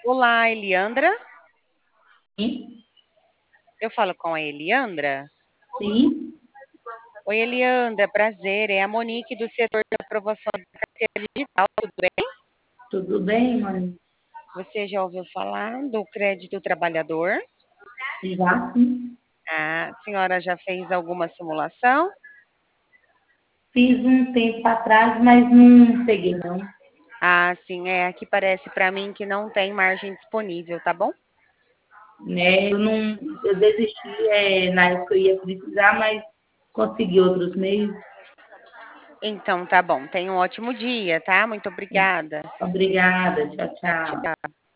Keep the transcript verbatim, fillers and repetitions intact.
Olá, Eliandra. Sim, Eu falo com a Eliandra. sim, Oi, Eliandra, prazer. É a Monique do setor de aprovação da carteira digital, tudo bem? tudo bem, mãe? Você já ouviu falar do crédito trabalhador? Já sim. A senhora já fez alguma simulação? Fiz um tempo atrás, mas não peguei, não. Ah, sim, é. Aqui parece para mim que não tem margem disponível, tá bom? Né? Eu não, eu desisti, é, na época eu ia precisar, mas consegui outros meios. Então, tá bom. Tenha um ótimo dia, tá? Muito obrigada. Obrigada, tchau, tchau. Tchau.